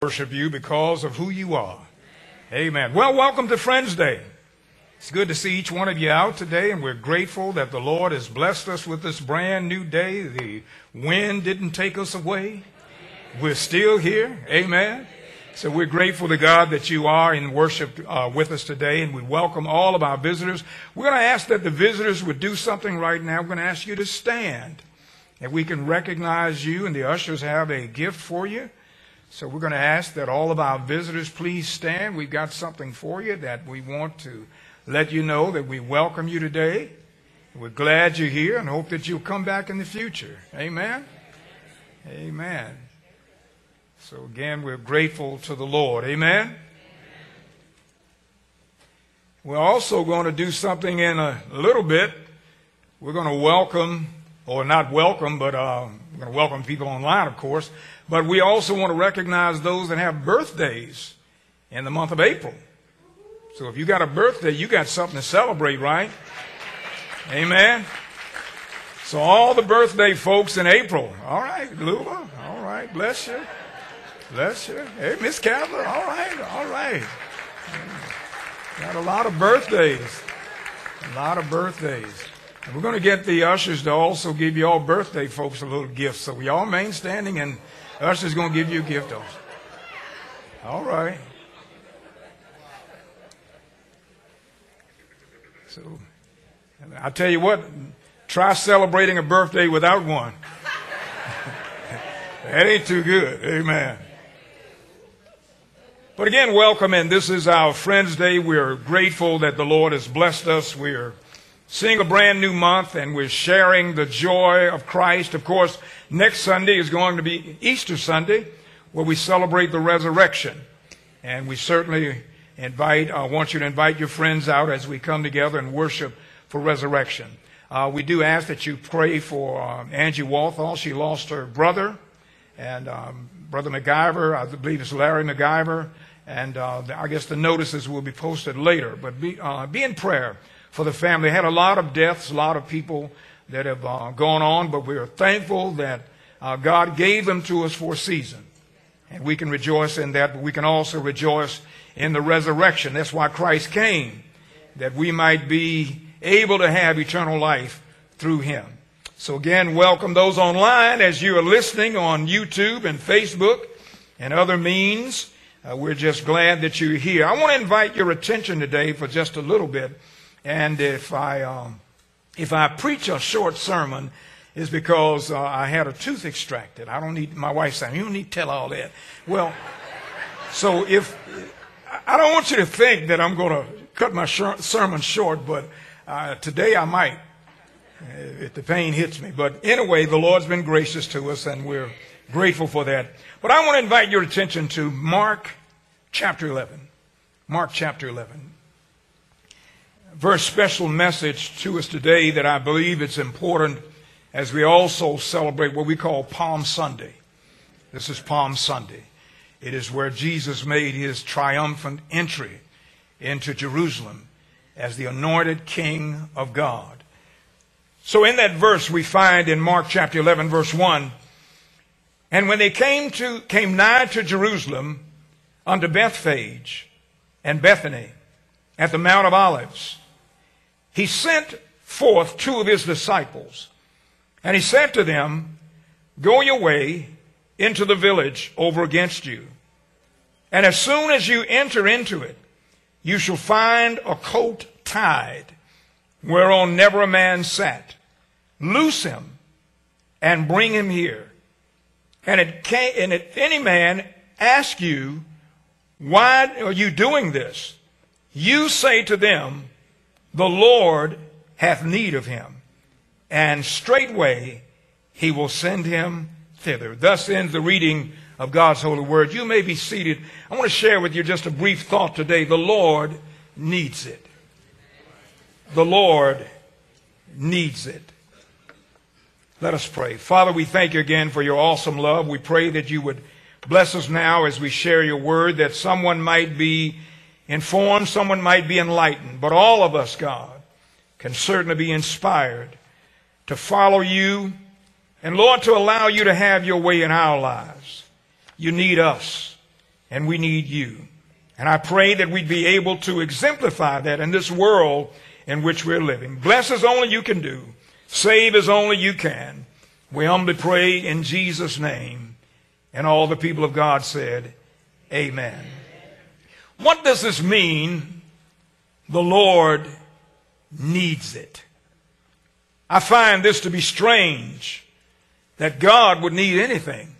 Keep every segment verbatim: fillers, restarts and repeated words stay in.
Worship you because of who you are. Amen. Well, welcome to Friends Day. It's good to see each one of you out today, and we're grateful that the Lord has blessed us with this brand new day. The wind didn't take us away. We're still here. Amen. So we're grateful to God that you are in worship uh, with us today, and we welcome all of our visitors. We're going to ask that the visitors would do something right now. We're going to ask you to stand, and we can recognize you, and the ushers have a gift for you. So we're going to ask that all of our visitors please stand. We've got something for you that we want to let you know that we welcome you today. We're glad you're here and hope that you'll come back in the future. Amen? Amen. So again, we're grateful to the Lord. Amen? We're also going to do something in a little bit. We're going to welcome, or not welcome, but uh, we're going to welcome people online, of course. But we also want to recognize those that have birthdays in the month of April. So if you got a birthday, you got something to celebrate, right? Amen. So all the birthday folks in April. All right, Lula. All right, bless you. Bless you. Hey, Miss Cavler. All right, all right. Got a lot of birthdays. A lot of birthdays. And we're going to get the ushers to also give you all birthday folks a little gift. So we all remain standing, and usher's going to give you a gift also. All right. So I tell you what, try celebrating a birthday without one. That ain't too good. Amen. But again, welcome, and this is our Friends Day. We're grateful that the Lord has blessed us. We're seeing a brand new month, and we're sharing the joy of Christ. Of course, next Sunday is going to be Easter Sunday, where we celebrate the resurrection. And we certainly invite, I uh, want you to invite your friends out as we come together and worship for resurrection. Uh, we do ask that you pray for uh, Angie Walthall. She lost her brother, and um, Brother MacGyver, I believe it's Larry MacGyver, and uh, I guess the notices will be posted later. But be, uh, be in prayer for the family. Had a lot of deaths, a lot of people that have uh, gone on, but we are thankful that uh, God gave them to us for a season. And we can rejoice in that, but we can also rejoice in the resurrection. That's why Christ came, that we might be able to have eternal life through him. So again, welcome those online as you are listening on YouTube and Facebook and other means. Uh, we're just glad that you're here. I want to invite your attention today for just a little bit. And if I um, if I preach a short sermon, it's because uh, I had a tooth extracted. I don't need, my wife saying, you don't need to tell all that. Well, so if, I don't want you to think that I'm going to cut my sh- sermon short, but uh, today I might, if the pain hits me. But anyway, the Lord's been gracious to us, and we're grateful for that. But I want to invite your attention to Mark chapter eleven. Mark chapter eleven. Very special message to us today that I believe it's important as we also celebrate what we call Palm Sunday. This is Palm Sunday. It is where Jesus made his triumphant entry into Jerusalem as the anointed King of God. So in that verse we find in Mark chapter eleven verse one, and when they came to came nigh to Jerusalem unto Bethphage and Bethany at the Mount of Olives, he sent forth two of his disciples, and he said to them, go your way into the village over against you, and as soon as you enter into it, you shall find a colt tied, whereon never a man sat. Loose him and bring him here. And, it can, and if any man ask you, why are you doing this? You say to them, the Lord hath need of him, and straightway he will send him thither. Thus ends the reading of God's holy word. You may be seated. I want to share with you just a brief thought today. The Lord needs it. The Lord needs it. Let us pray. Father, we thank you again for your awesome love. We pray that you would bless us now as we share your word, that someone might be informed, someone might be enlightened, but all of us, God, can certainly be inspired to follow you and, Lord, to allow you to have your way in our lives. You need us. and we need you. And I pray that we'd be able to exemplify that in this world in which we're living. Bless as only you can do. Save as only you can. We humbly pray in Jesus' name. And all the people of God said, amen. What does this mean? The Lord needs it. I find this to be strange, that God would need anything.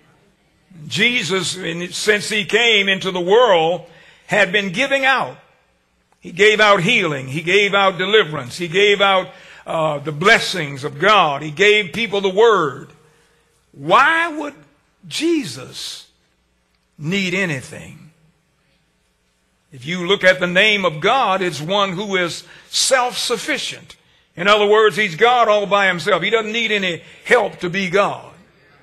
Jesus, since he came into the world, had been giving out. He gave out healing. He gave out deliverance. He gave out uh, the blessings of God. He gave people the word. Why would Jesus need anything? If you look at the name of God, it's one who is self-sufficient. In other words, he's God all by himself. He doesn't need any help to be God.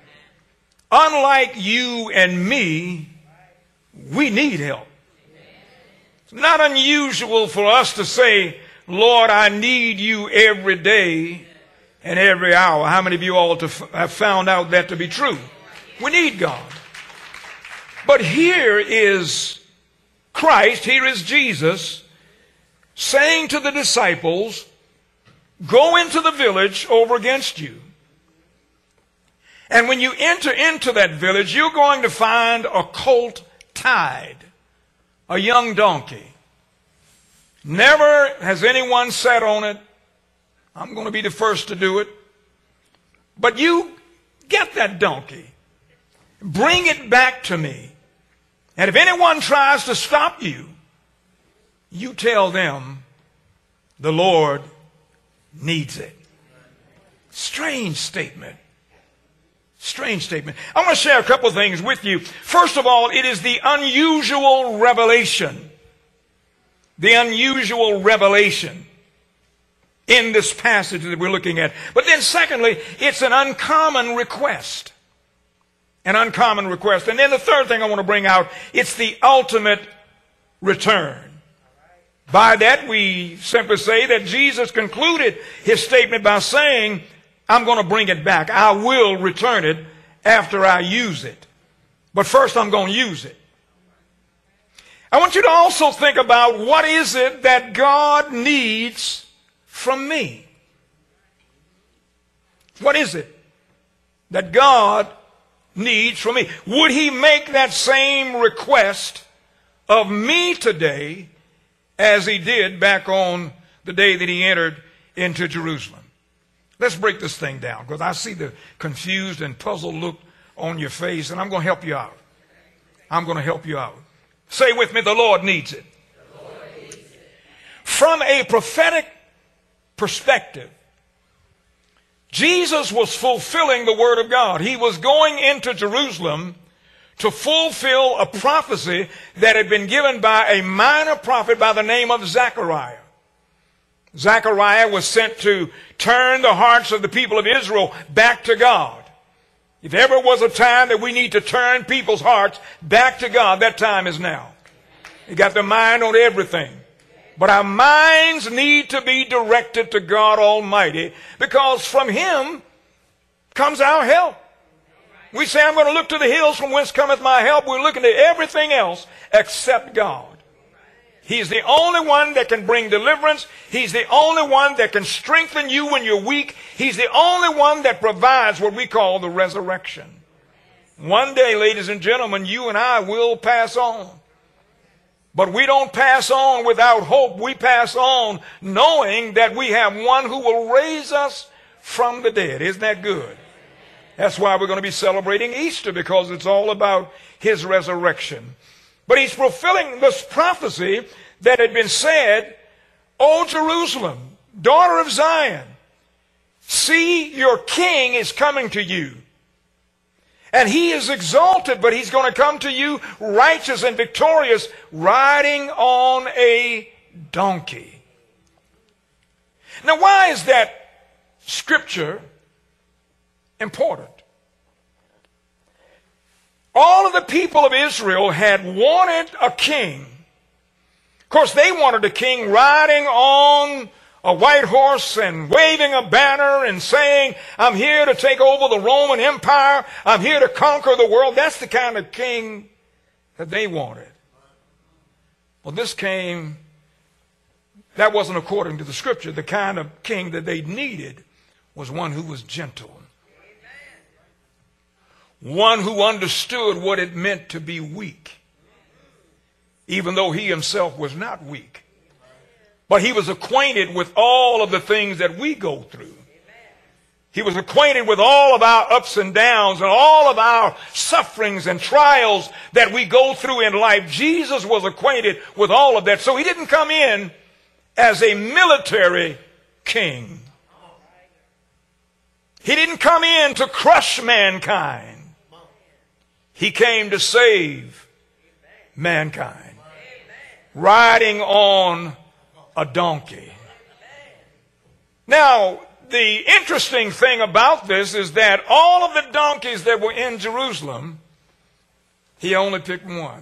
Unlike you and me, we need help. It's not unusual for us to say, Lord, I need you every day and every hour. How many of you all have found out that to be true? We need God. But here is Christ, here is Jesus saying to the disciples, go into the village over against you. And when you enter into that village, you're going to find a colt tied, a young donkey. Never has anyone sat on it. I'm going to be the first to do it. But you get that donkey. Bring it back to me. And if anyone tries to stop you, you tell them the Lord needs it. Strange statement. Strange statement. I want to share a couple of things with you. First of all, it is the unusual revelation. The unusual revelation in this passage that we're looking at. But then secondly, it's an uncommon request. An uncommon request. And then the third thing I want to bring out, it's the ultimate return. By that we simply say that Jesus concluded his statement by saying, I'm going to bring it back. I will return it after I use it. But first I'm going to use it. I want you to also think about what is it that God needs from me. What is it that God needs from me? Would he make that same request of me today as he did back on the day that he entered into Jerusalem? Let's break this thing down, because I see the confused and puzzled look on your face, and I'm going to help you out. I'm going to help you out. Say with me, the Lord needs it. The Lord needs it. From a prophetic perspective, Jesus was fulfilling the word of God. He was going into Jerusalem to fulfill a prophecy that had been given by a minor prophet by the name of Zechariah. Zechariah was sent to turn the hearts of the people of Israel back to God. If ever was a time that we need to turn people's hearts back to God, that time is now. You got their mind on everything. But our minds need to be directed to God Almighty, because from him comes our help. We say, I'm going to look to the hills from whence cometh my help. We're looking to everything else except God. He's the only one that can bring deliverance. He's the only one that can strengthen you when you're weak. He's the only one that provides what we call the resurrection. One day, ladies and gentlemen, you and I will pass on. But we don't pass on without hope. We pass on knowing that we have one who will raise us from the dead. Isn't that good? That's why we're going to be celebrating Easter, because it's all about his resurrection. But he's fulfilling this prophecy that had been said, O Jerusalem, daughter of Zion, see, your king is coming to you. And he is exalted, but he's going to come to you righteous and victorious, riding on a donkey. Now, why is that scripture important? All of the people of Israel had wanted a king. Of course, they wanted a king riding on a white horse and waving a banner and saying, I'm here to take over the Roman Empire. I'm here to conquer the world. That's the kind of king that they wanted. Well, this came, that wasn't according to the scripture. The kind of king that they needed was one who was gentle. One who understood what it meant to be weak, even though he himself was not weak. But he was acquainted with all of the things that we go through. He was acquainted with all of our ups and downs and all of our sufferings and trials that we go through in life. Jesus was acquainted with all of that. So he didn't come in as a military king. He didn't come in to crush mankind. He came to save mankind, riding on a donkey. Now, the interesting thing about this is that all of the donkeys that were in Jerusalem, he only picked one.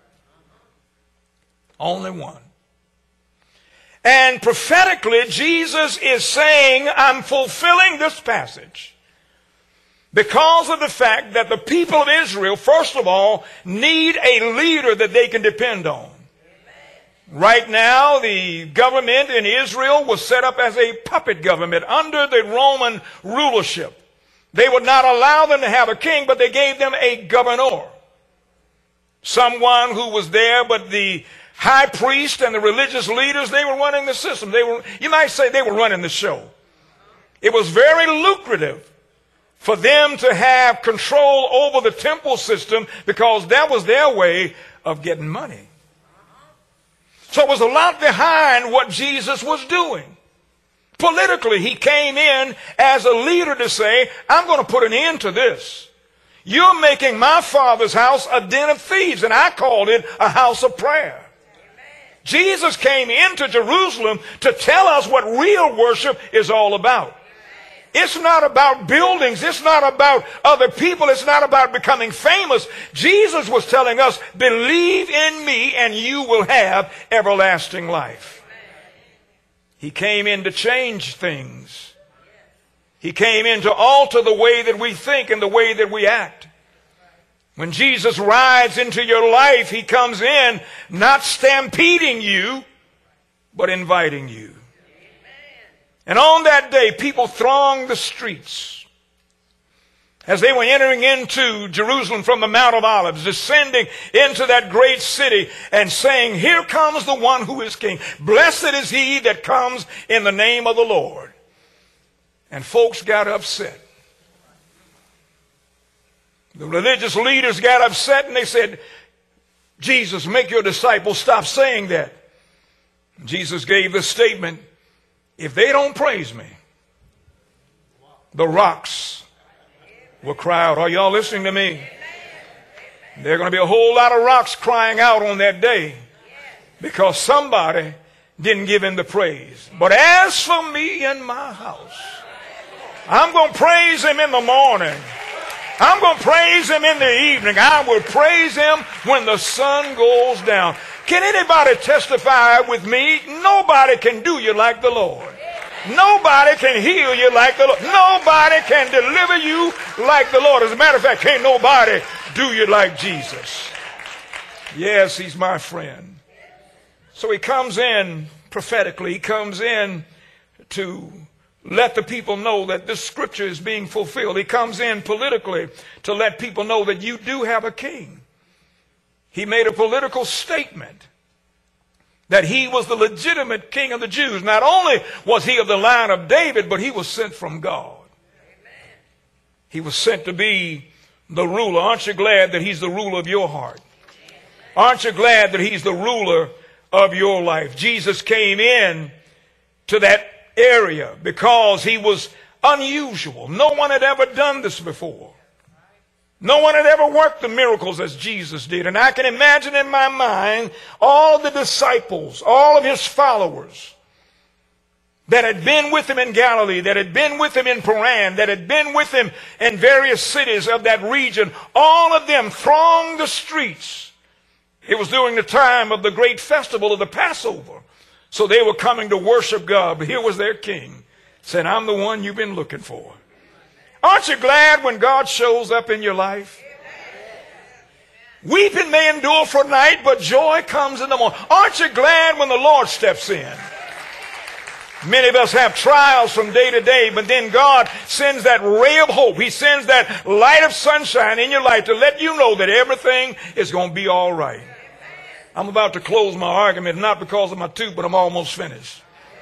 Only one. And prophetically, Jesus is saying, I'm fulfilling this passage because of the fact that the people of Israel, first of all, need a leader that they can depend on. Right now, the government in Israel was set up as a puppet government under the Roman rulership. They would not allow them to have a king, but they gave them a governor. Someone who was there, but the high priest and the religious leaders, they were running the system. They were, you might say they were running the show. It was very lucrative for them to have control over the temple system because that was their way of getting money. So it was a lot behind what Jesus was doing. Politically, he came in as a leader to say, I'm going to put an end to this. You're making my Father's house a den of thieves, and I called it a house of prayer. Amen. Jesus came into Jerusalem to tell us what real worship is all about. It's not about buildings. It's not about other people. It's not about becoming famous. Jesus was telling us, believe in me and you will have everlasting life. He came in to change things. He came in to alter the way that we think and the way that we act. When Jesus rides into your life, he comes in not stampeding you, but inviting you. And on that day, people thronged the streets as they were entering into Jerusalem from the Mount of Olives, descending into that great city and saying, here comes the one who is king. Blessed is he that comes in the name of the Lord. And folks got upset. The religious leaders got upset and they said, Jesus, make your disciples stop saying that. Jesus gave the statement, if they don't praise me, the rocks will cry out. Are y'all listening to me? There are going to be a whole lot of rocks crying out on that day because somebody didn't give him the praise. But as for me and my house, I'm going to praise him in the morning. I'm going to praise him in the evening. I will praise him when the sun goes down. Can anybody testify with me? Nobody can do you like the Lord. Nobody can heal you like the Lord. Nobody can deliver you like the Lord. As a matter of fact, can't nobody do you like Jesus. Yes, he's my friend. So he comes in prophetically. He comes in to let the people know that this scripture is being fulfilled. He comes in politically to let people know that you do have a king. He made a political statement that he was the legitimate king of the Jews. Not only was he of the line of David, but he was sent from God. Amen. He was sent to be the ruler. Aren't you glad that he's the ruler of your heart? Aren't you glad that he's the ruler of your life? Jesus came in to that area because he was unusual. No one had ever done this before. No one had ever worked the miracles as Jesus did. And I can imagine in my mind all the disciples, all of his followers that had been with him in Galilee, that had been with him in Paran, that had been with him in various cities of that region. All of them thronged the streets. It was during the time of the great festival of the Passover. So they were coming to worship God. But here was their king saying, I'm the one you've been looking for. Aren't you glad when God shows up in your life? Weeping may endure for a night, but joy comes in the morning. Aren't you glad when the Lord steps in? Many of us have trials from day to day, but then God sends that ray of hope. He sends that light of sunshine in your life to let you know that everything is going to be all right. I'm about to close my argument, not because of my tooth, but I'm almost finished.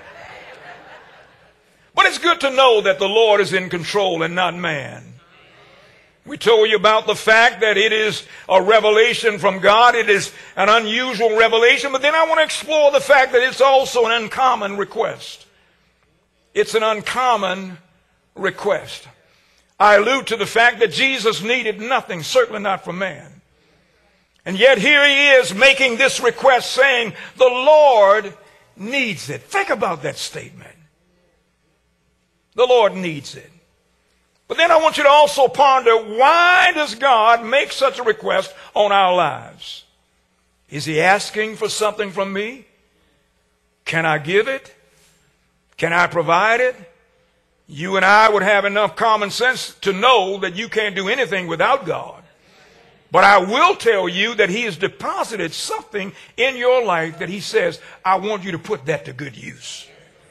But it's good to know that the Lord is in control and not man. We told you about the fact that it is a revelation from God. It is an unusual revelation, but then I want to explore the fact that it's also an uncommon request. It's an uncommon request. I allude to the fact that Jesus needed nothing, certainly not from man. And yet here he is making this request saying, the Lord needs it. Think about that statement. The Lord needs it. But then I want you to also ponder, why does God make such a request on our lives? Is he asking for something from me? Can I give it? Can I provide it? You and I would have enough common sense to know that you can't do anything without God. But I will tell you that he has deposited something in your life that he says, I want you to put that to good use.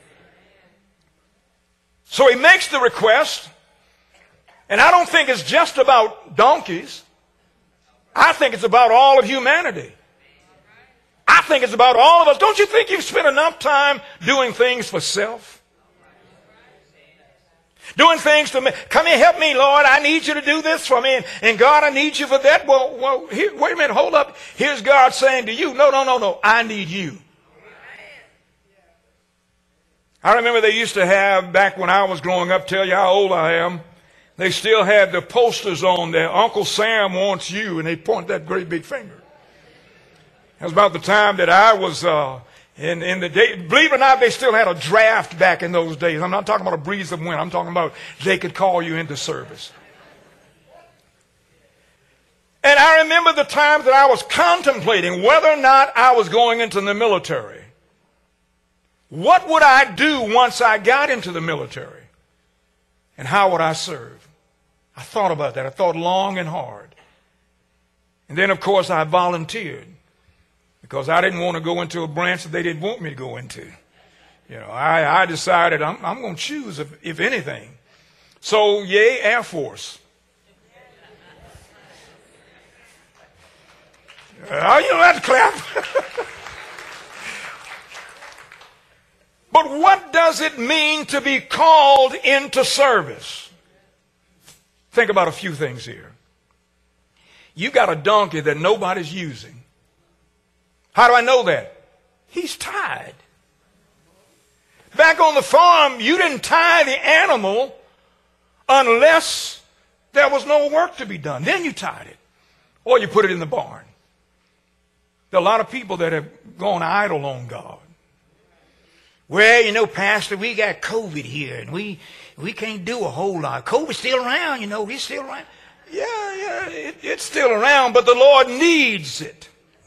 So he makes the request, and I don't think it's just about donkeys. I think it's about all of humanity. I think it's about all of us. Don't you think you've spent enough time doing things for self? Doing things to me. Come here, help me, Lord. I need you to do this for me. And, and God, I need you for that. Well, well here, wait a minute. Hold up. Here's God saying to you, no, no, no, no. I need you. I remember they used to have, back when I was growing up, tell you how old I am, they still had the posters on there. Uncle Sam wants you. And they point that great big finger. It was about the time that I was uh, in, in the day. Believe it or not, they still had a draft back in those days. I'm not talking about a breeze of wind. I'm talking about they could call you into service. And I remember the times that I was contemplating whether or not I was going into the military. What would I do once I got into the military? And how would I serve? I thought about that. I thought long and hard. And then, of course, I volunteered. Because I didn't want to go into a branch that they didn't want me to go into. You know, I, I decided I'm, I'm going to choose, if, if anything. So, yay, Air Force. Uh, you don't have to clap. But what does it mean to be called into service? Think about a few things here. You got a donkey that nobody's using. How do I know that? He's tied. Back on the farm, you didn't tie the animal unless there was no work to be done. Then you tied it. Or you put it in the barn. There are a lot of people that have gone idle on God. Well, you know, Pastor, we got COVID here, and we, we can't do a whole lot. COVID's still around, you know. He's still around. Yeah, yeah, it, it's still around, but the Lord needs it.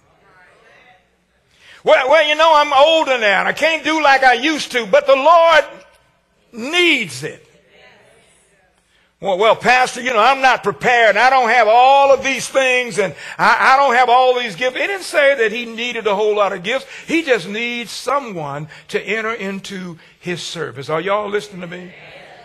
Well, well, you know, I'm older now, and I can't do like I used to, but the Lord needs it. Well, well, Pastor, you know, I'm not prepared, and I don't have all of these things, and I, I don't have all these gifts. He didn't say that he needed a whole lot of gifts. He just needs someone to enter into his service. Are y'all listening to me?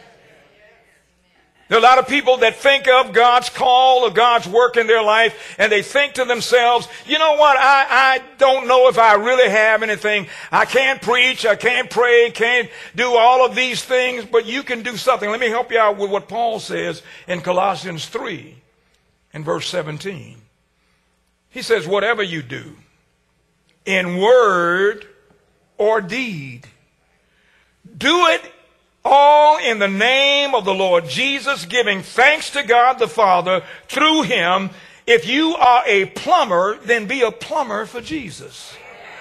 There are a lot of people that think of God's call or God's work in their life, and they think to themselves, you know what, I, I don't know if I really have anything. I can't preach, I can't pray, can't do all of these things, but you can do something. Let me help you out with what Paul says in Colossians three in verse seventeen. He says, whatever you do, in word or deed, do it all in the name of the Lord Jesus, giving thanks to God the Father through him. If you are a plumber, then be a plumber for Jesus.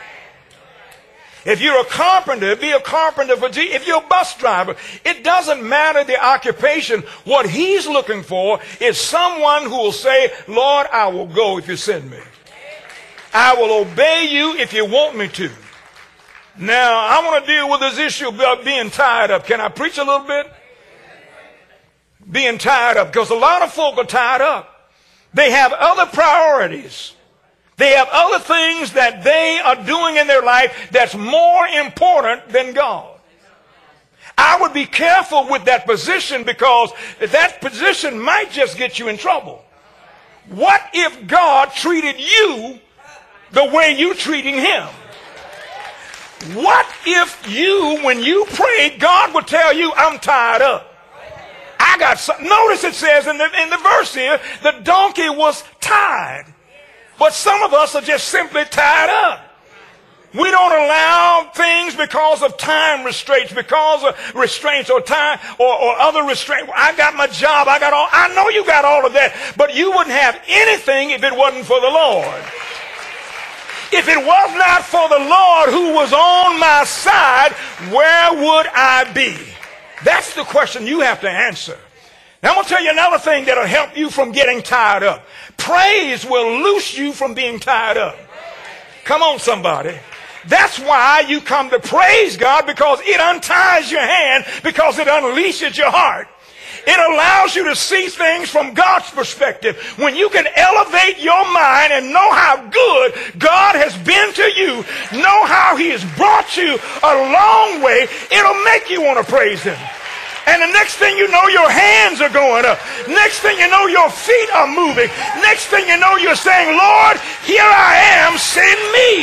If you're a carpenter, be a carpenter for Jesus. If you're a bus driver, it doesn't matter the occupation. What he's looking for is someone who will say, Lord, I will go if you send me. I will obey you if you want me to. Now, I want to deal with this issue about being tied up. Can I preach a little bit? Being tied up, because a lot of folk are tied up. They have other priorities. They have other things that they are doing in their life that's more important than God. I would be careful with that position, because that position might just get you in trouble. What if God treated you the way you're treating him? What if you, when you pray, God would tell you, I'm tied up. I got some. Notice it says in the, in the verse here, the donkey was tied. But some of us are just simply tied up. We don't allow things because of time restraints, because of restraints or time or, or other restraints. I got my job. I got all. I know you got all of that, but you wouldn't have anything if it wasn't for the Lord. If it was not for the Lord who was on my side, where would I be? That's the question you have to answer. Now I'm going to tell you another thing that'll help you from getting tied up. Praise will loose you from being tied up. Come on, somebody. That's why you come to praise God, because it unties your hand, because it unleashes your heart. It allows you to see things from God's perspective. When you can elevate your mind and know how good God has been to you, know how he has brought you a long way, it'll make you want to praise him. And the next thing you know, your hands are going up. Next thing you know, your feet are moving. Next thing you know, you're saying, Lord, here I am, send me.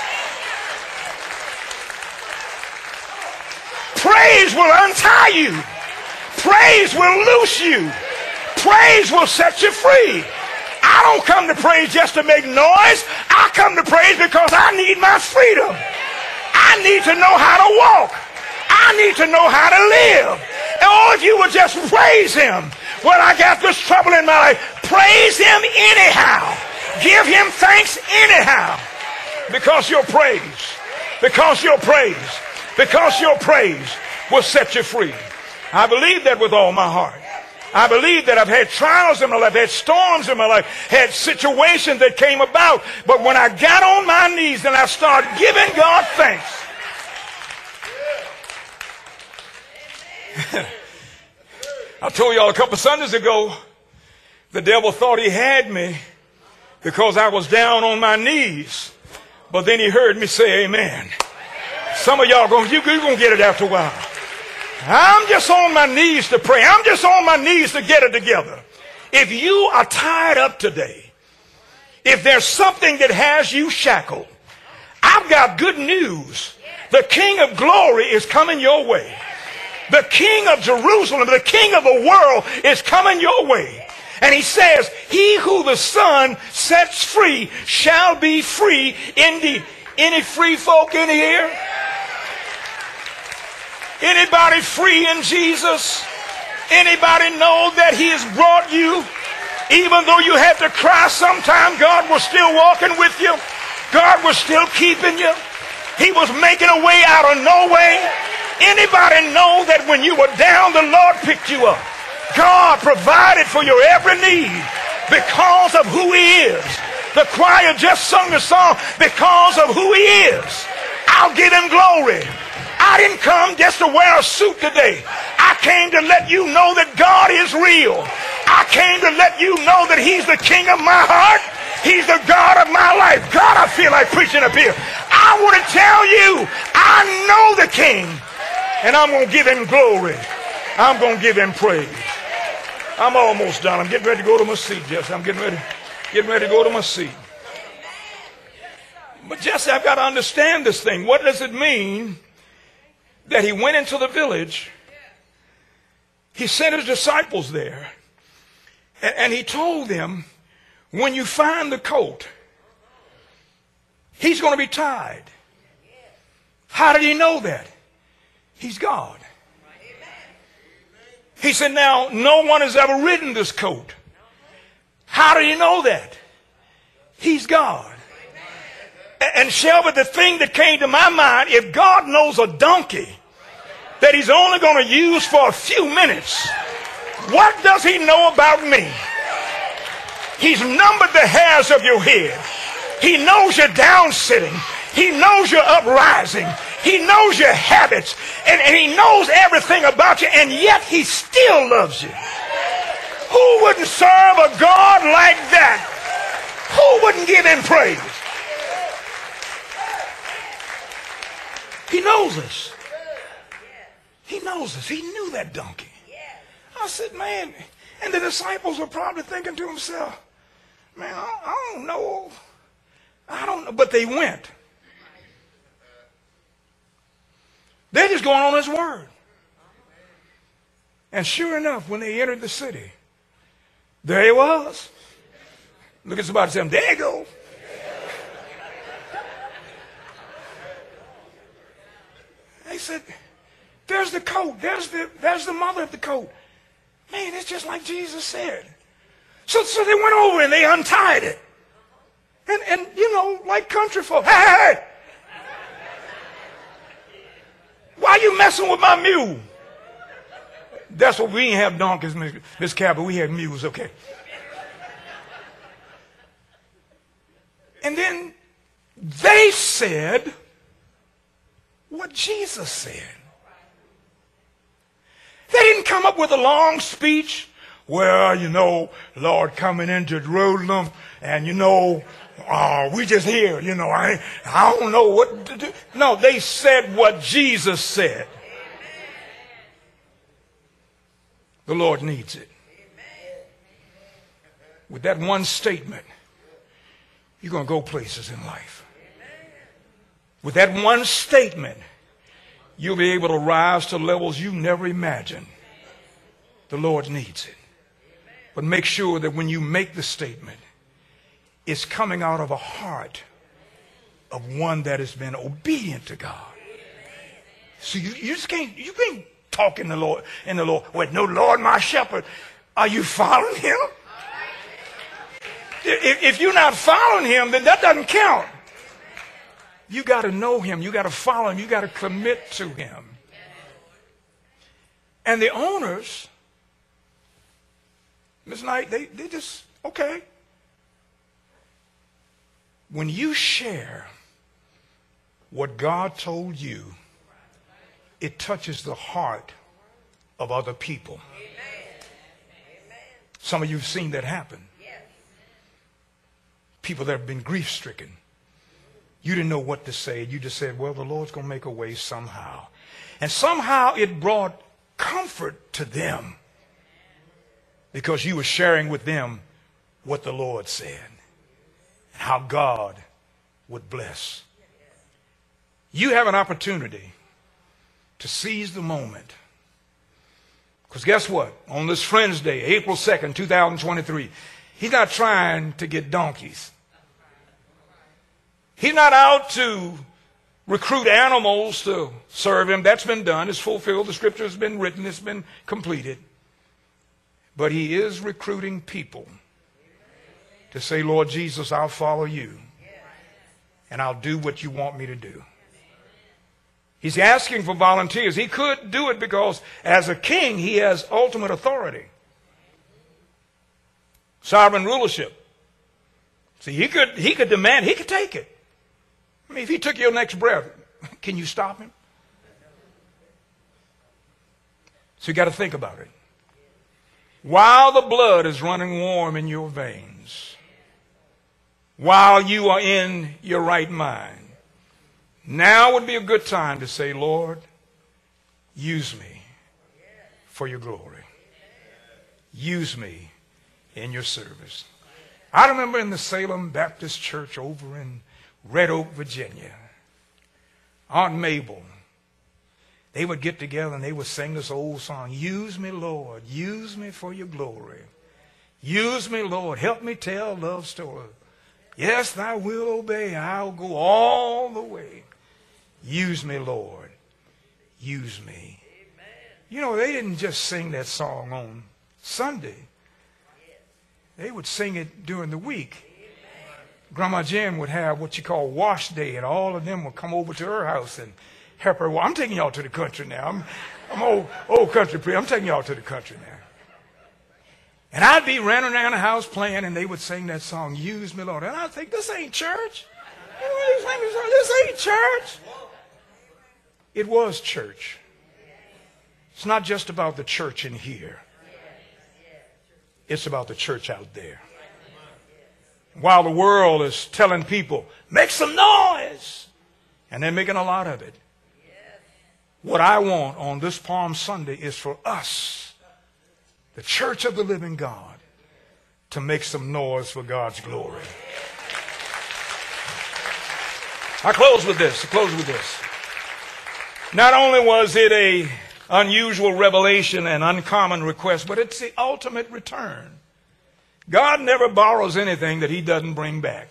Praise will untie you. Praise will loose you. Praise will set you free. I don't come to praise just to make noise. I come to praise because I need my freedom. I need to know how to walk. I need to know how to live. And oh, if you would just praise him. Well, I got this trouble in my life. Praise him anyhow. Give him thanks anyhow. Because your praise, because your praise, because your praise will set you free. I believe that with all my heart. I believe that I've had trials in my life, had storms in my life, had situations that came about. But when I got on my knees and I started giving God thanks, I told y'all a couple Sundays ago, the devil thought he had me because I was down on my knees. But then he heard me say amen. Some of y'all going, you're going to get it after a while. I'm just on my knees to pray. I'm just on my knees to get it together. If you are tied up today, if there's something that has you shackled, I've got good news. The King of Glory is coming your way. The King of Jerusalem, the King of the world is coming your way. And he says, he who the Son sets free shall be free indeed. Any free folk in here? Anybody free in Jesus? Anybody know that he has brought you? Even though you had to cry sometime, God was still walking with you. God was still keeping you. He was making a way out of no way. Anybody know that when you were down, the Lord picked you up? God provided for your every need because of who he is. The choir just sung the song because of who he is. I'll give him glory. I didn't come just to wear a suit today. I came to let you know that God is real. I came to let you know that he's the king of my heart. He's the God of my life. God, I feel like preaching up here. I want to tell you, I know the king. And I'm going to give him glory. I'm going to give him praise. I'm almost done. I'm getting ready to go to my seat, Jesse. I'm getting ready, getting ready to go to my seat. But Jesse, I've got to understand this thing. What does it mean that he went into the village? He sent his disciples there. And, and he told them, when you find the colt, he's going to be tied. How did he know that? He's God. He said, now, no one has ever ridden this colt. How did he know that? He's God. And Shelby, the thing that came to my mind, if God knows a donkey that he's only going to use for a few minutes, what does he know about me? He's numbered the hairs of your head. He knows you're down sitting. He knows you're uprising. He knows your habits. And, and he knows everything about you, and yet he still loves you. Who wouldn't serve a God like that? Who wouldn't give him praise? He knows us. He knows us. He knew that donkey. I said, man, and the disciples were probably thinking to themselves, man, I, I don't know. I don't know. But they went. They're just going on his word. And sure enough, when they entered the city, there he was. Look at somebody and say, there you go. They said, there's the coat. There's the, there's the mother of the coat. Man, it's just like Jesus said. So, so they went over and they untied it. And, and you know, like country folk, hey, hey, hey. Why you messing with my mule? That's what we didn't have donkeys, Miss Cabot. We had mules, okay. And then they said what Jesus said. They didn't come up with a long speech. Well, you know, Lord coming into Jerusalem, and you know, uh, we just here, you know, I, I don't know what to do. No, they said what Jesus said. The Lord needs it. With that one statement, you're going to go places in life. With that one statement, you'll be able to rise to levels you never imagined. The Lord needs it. But make sure that when you make the statement, it's coming out of a heart of one that has been obedient to God. So you, you just can't, you can't talk in the Lord, in the Lord, with no Lord my shepherd. Are you following him? If, if you're not following him, then that doesn't count. You got to know him. You got to follow him. You got to commit to him. And the owners, Miz Knight, they, they just, okay. When you share what God told you, it touches the heart of other people. Some of you have seen that happen. People that have been grief-stricken. You didn't know what to say. You just said, well, the Lord's going to make a way somehow. And somehow it brought comfort to them because you were sharing with them what the Lord said, how God would bless. You have an opportunity to seize the moment. Because guess what? On this Friends Day, April second, two thousand twenty-three, he's not trying to get donkeys. He's not out to recruit animals to serve him. That's been done. It's fulfilled. The scripture has been written. It's been completed. But he is recruiting people to say, Lord Jesus, I'll follow you. And I'll do what you want me to do. He's asking for volunteers. He could do it because as a king, he has ultimate authority. Sovereign rulership. See, he could, he could demand, he could take it. I mean, if he took your next breath, can you stop him? So you got to think about it. While the blood is running warm in your veins, while you are in your right mind, now would be a good time to say, Lord, use me for your glory. Use me in your service. I remember in the Salem Baptist Church over in Red Oak, Virginia, Aunt Mabel, they would get together and they would sing this old song, use me, Lord, use me for your glory. Use me, Lord, help me tell love story. Yes, I will obey, I'll go all the way. Use me, Lord, use me. You know, they didn't just sing that song on Sunday. They would sing it during the week. Grandma Jen would have what you call wash day, and all of them would come over to her house and help her. Well, I'm taking y'all to the country now. I'm, I'm old, old country preacher. I'm taking y'all to the country now. And I'd be running around the house playing, and they would sing that song, Use Me, Lord. And I'd think, this ain't church. This ain't church. It was church. It's not just about the church in here. It's about the church out there. While the world is telling people, make some noise, and they're making a lot of it. What I want on this Palm Sunday is for us, the church of the living God, to make some noise for God's glory. I close with this. I close with this. Not only was it a unusual revelation and uncommon request, but it's the ultimate return. God never borrows anything that he doesn't bring back.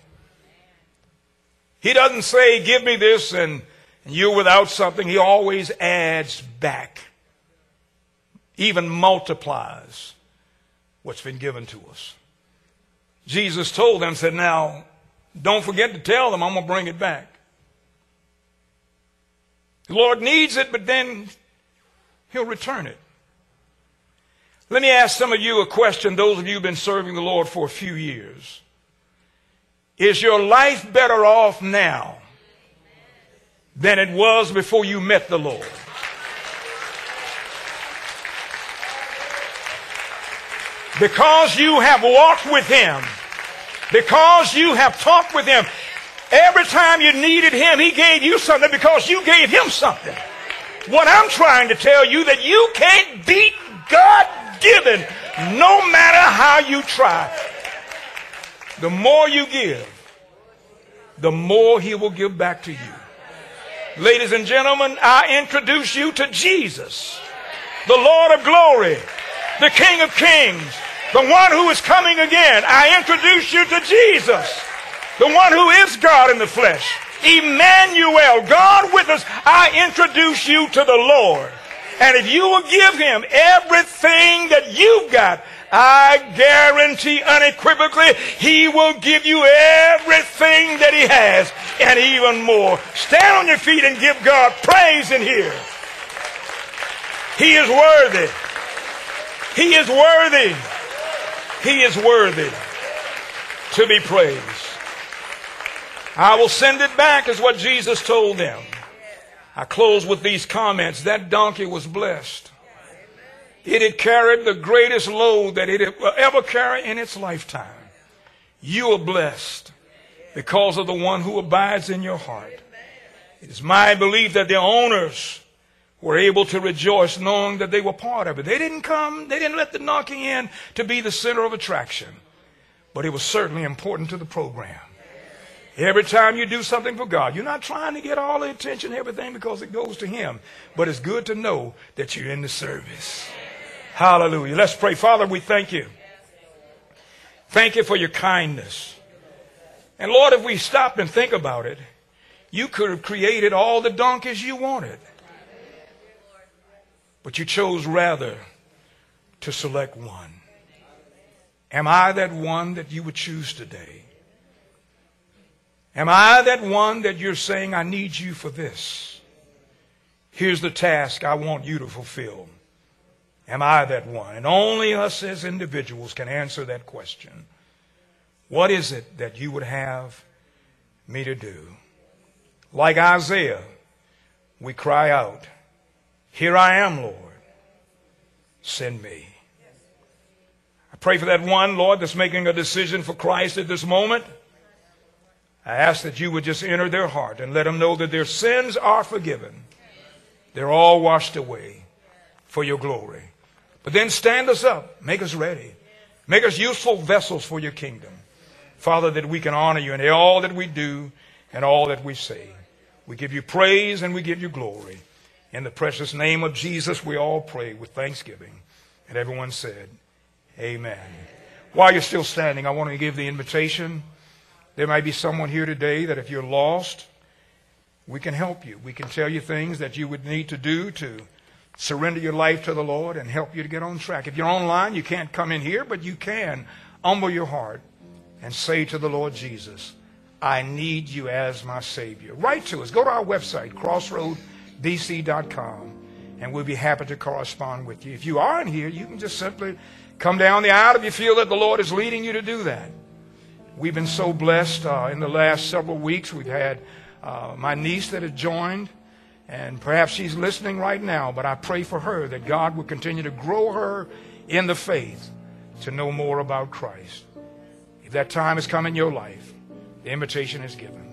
He doesn't say, give me this and, and you're without something. He always adds back, even multiplies what's been given to us. Jesus told them, said, now, don't forget to tell them I'm going to bring it back. The Lord needs it, but then he'll return it. Let me ask some of you a question, those of you who've been serving the Lord for a few years. Is your life better off now than it was before you met the Lord? Because you have walked with him, because you have talked with him, every time you needed him, he gave you something because you gave him something. What I'm trying to tell you, that you can't beat God-given no matter how you try. The more you give, the more he will give back to you. Ladies and gentlemen, I introduce you to Jesus, the Lord of glory, the King of kings, the one who is coming again. I introduce you to Jesus, the one who is God in the flesh, Emmanuel, God with us. I introduce you to the Lord. And if you will give him everything that you've got, I guarantee unequivocally he will give you everything that he has and even more. Stand on your feet and give God praise in here. He is worthy. He is worthy. He is worthy to be praised. I will send it back, is what Jesus told them. I close with these comments. That donkey was blessed. It had carried the greatest load that it will ever carry in its lifetime. You are blessed because of the one who abides in your heart. It is my belief that the owners were able to rejoice knowing that they were part of it. They didn't come, they didn't let the donkey in to be the center of attraction, but it was certainly important to the program. Every time you do something for God, you're not trying to get all the attention and everything because it goes to him. But it's good to know that you're in the service. Hallelujah. Let's pray. Father, we thank you. Thank you for your kindness. And Lord, if we stop and think about it, you could have created all the donkeys you wanted. But you chose rather to select one. Am I that one that you would choose today? Am I that one that you're saying, I need you for this? Here's the task I want you to fulfill. Am I that one? And only us as individuals can answer that question. What is it that you would have me to do? Like Isaiah, we cry out, here I am, Lord. Send me. I pray for that one, Lord, that's making a decision for Christ at this moment. I ask that you would just enter their heart and let them know that their sins are forgiven. They're all washed away for your glory. But then stand us up. Make us ready. Make us useful vessels for your kingdom. Father, that we can honor you in all that we do and all that we say. We give you praise and we give you glory. In the precious name of Jesus, we all pray with thanksgiving. And everyone said, amen. While you're still standing, I want to give the invitation. There might be someone here today that if you're lost, we can help you. We can tell you things that you would need to do to surrender your life to the Lord and help you to get on track. If you're online, you can't come in here, but you can humble your heart and say to the Lord Jesus, I need you as my Savior. Write to us. Go to our website, crossroad d c dot com, and we'll be happy to correspond with you. If you aren't here, you can just simply come down the aisle if you feel that the Lord is leading you to do that. We've been so blessed uh, in the last several weeks. We've had uh, my niece that has joined, and perhaps she's listening right now, but I pray for her that God will continue to grow her in the faith to know more about Christ. If that time has come in your life, the invitation is given.